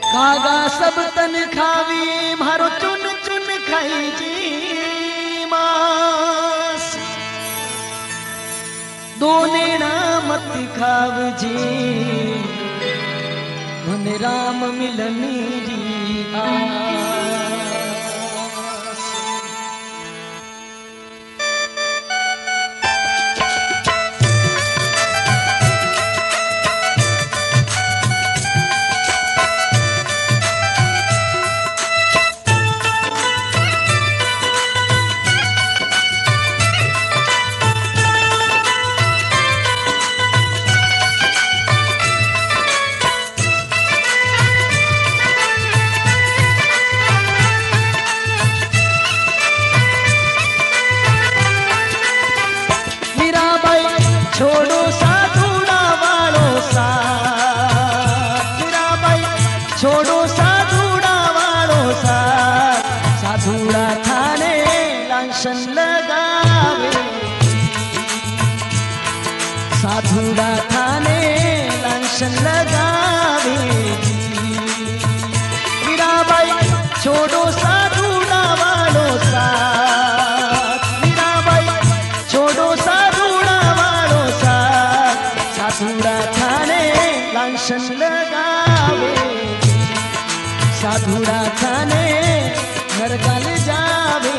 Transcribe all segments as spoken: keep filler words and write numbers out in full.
कागा सब तन खावी मारो चुन चुन खाई जी मास दोने ना मत खाव जी धन राम मिलनी री आस। छोड़ो साधुड़ा वालो सा मीराबाई छोड़ो साधुड़ा वालो सा साधुड़ा थाने लांछन लगावे साधुड़ा थाने लांछन लगावे मीराबाई छोड़ो साधुड़ा वालो सा साधुड़ा थाने लांछन लगावे साधुड़ा थाने नरकाल जावे।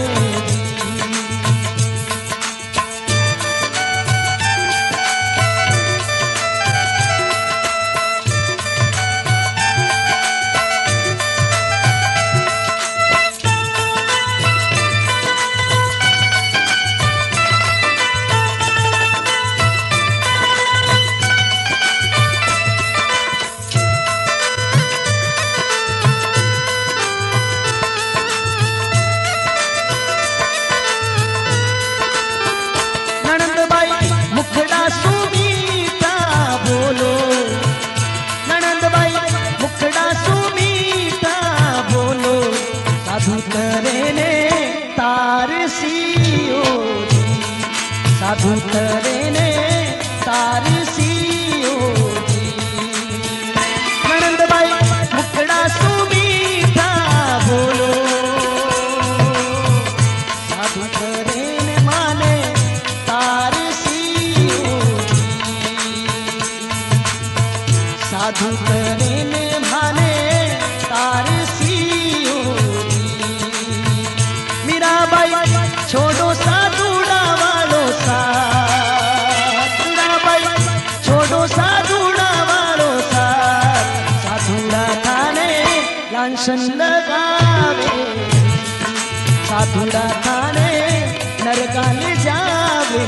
साधु करे ने तार सियो ननंद भाई मुखड़ा सुमीठा बोलो साधु करे ने माने तार सियो साधु करे ने माने तार सियो मीराबाई छोड़ो साधुड़ा वालो सा मीराबाई छोड़ो साधुड़ा वालो सा साधुड़ा थाने लांछन लगावे साधुड़ा थाने नरकाल जावे।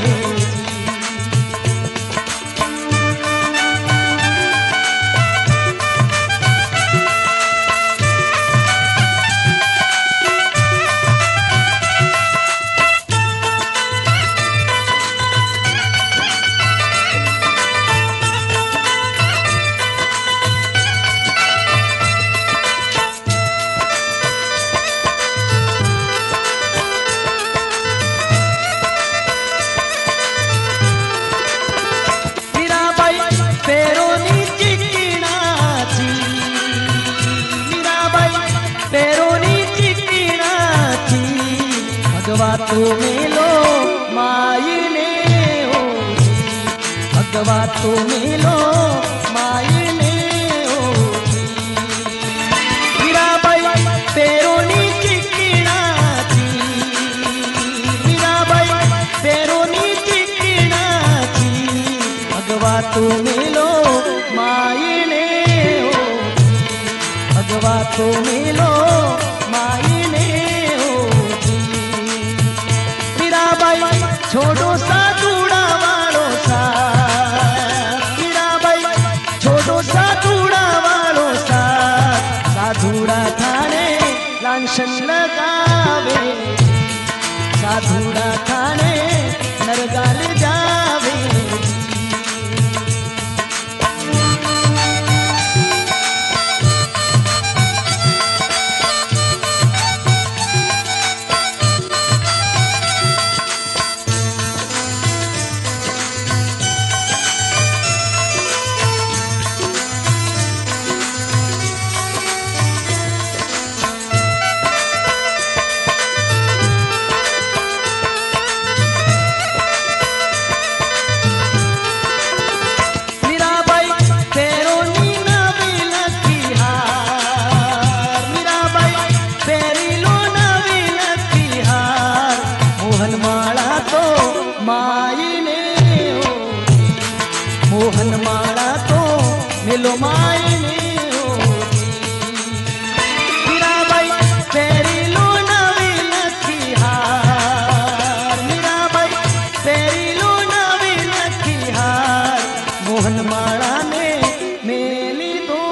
भगवा तो मिलो मायने हो भगवा तो मिलो मायने हो मीराबाई पेरोनी चिकना थी मीराबाई पेरोनी चिकना थी भगवा तो मिलो मायने हो भगवा तो मिलो मायने छोड़ो साधुड़ा वालो सा मीराबाई छोड़ो साधुड़ा वालो सा साधुड़ा थाने लांछन लगावे साधुड़ा थाने नरकाल जावे। मेलो माई मीराबाई पेरी लो नवी नथी हार मीराबाई पेरी लो नवी नथी हार मोहन माला ने मेली दो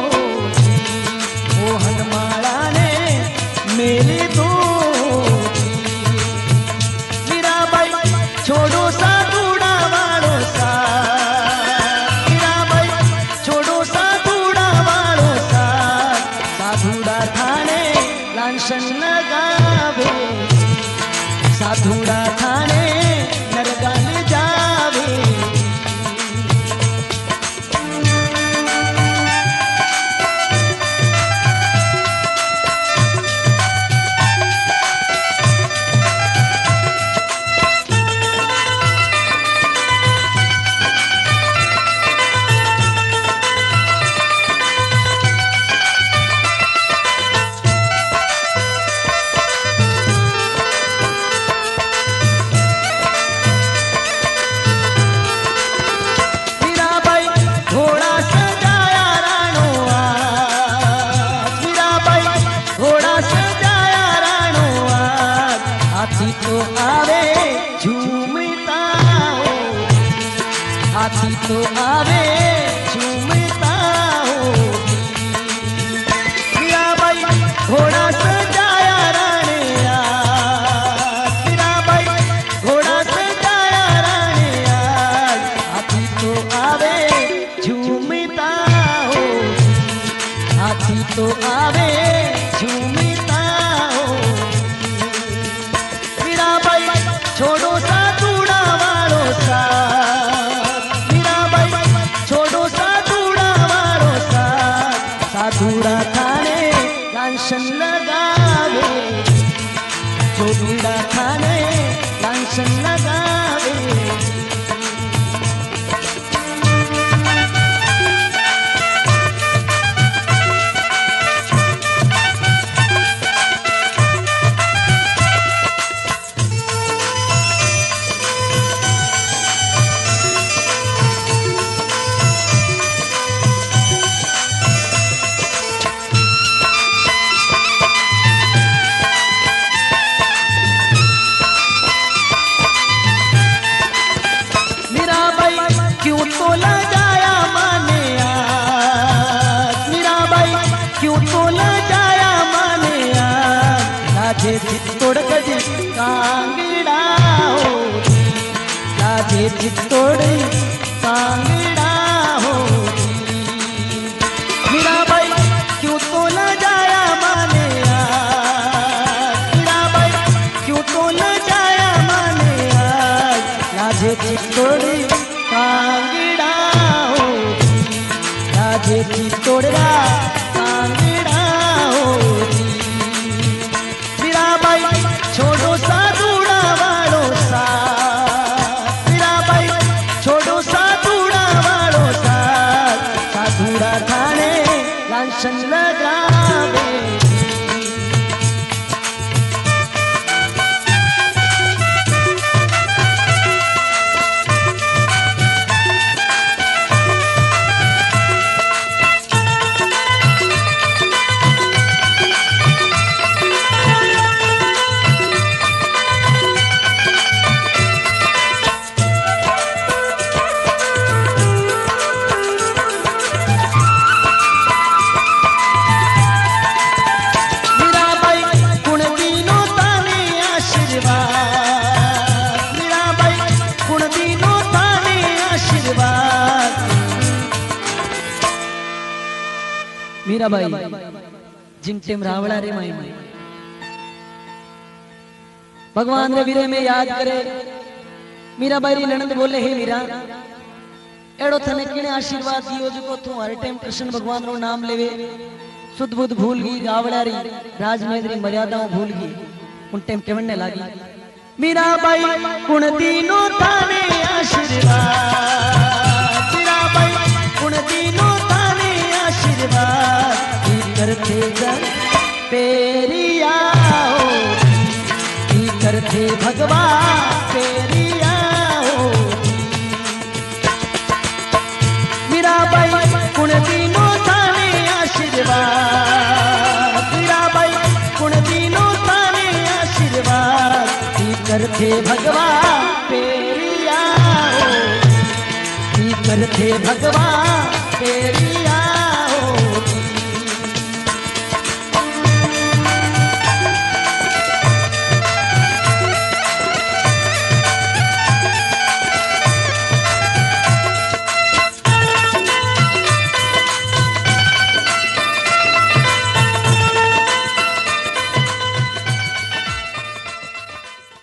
मोहन माला ने मेली दो मीराबाई छोड़ो सा दूड़ा वालो सा मीराबाई छोड़ो सा दूड़ा वालो सा साधुड़ा थाने लांछन लगावे साधुड़ा थाने नरगाल जावे हाथी तो आवे झूमता हो हाथी तो आवे झूमता हो मीराबाई घोड़ा सजाया राणे मीराबाई घोड़ा सजाया राणे हाथी तो आवे झूमता हो हाथी तो आवे झूमता हो छोड़ो सा दूड़ा वालो सा मीराबाई छोड़ो सा दूड़ा वालो सा साधुड़ा थाने लांछन लगावे जोगीड़ा थाने लांछन लगावे क्यों तो लगाया माने आज मीराबाई क्यों तो लगाया माने आज लाजे चित्तोड़ गज कांगड़ा हो लाजे चित्तोड़ कांगड़ा हो मीराबाई क्यों तो लगाया माने आज मीराबाई क्यों तो लगाया माने आज लाजे चित्तोड़ कांगड़ा हो राजे की तोड़रा कांगड़ा हो मीराबाई छोड़ो सा दूड़ा वालो सा मीराबाई छोड़ो सा दूड़ा वालो सा साधुड़ा थाने लांछन लगावे मीराबाई जिन टेम रावड़ा रे माई भगवान रे वीरे में याद करे मीराबाई री ननद बोले हे मीरा एड़ो थने किने आशीर्वाद दियो जो तू हर टाइम कृष्ण भगवान रो नाम लेवे सुध बुध भूल गई गावड़ा री राजमहेंद्र री मर्यादाओं भूल गई उन टाइम केवने लागी मीराबाई कुण दीनो थाने आशीर्वाद मीराबाई कुण दीनो थाने आशीर्वाद करते जन पेरिया हो करते भगवान पेरिया हो मीराबाई कुण थे भगवान पेरिया हो, की कर थे भगवान पेरिया।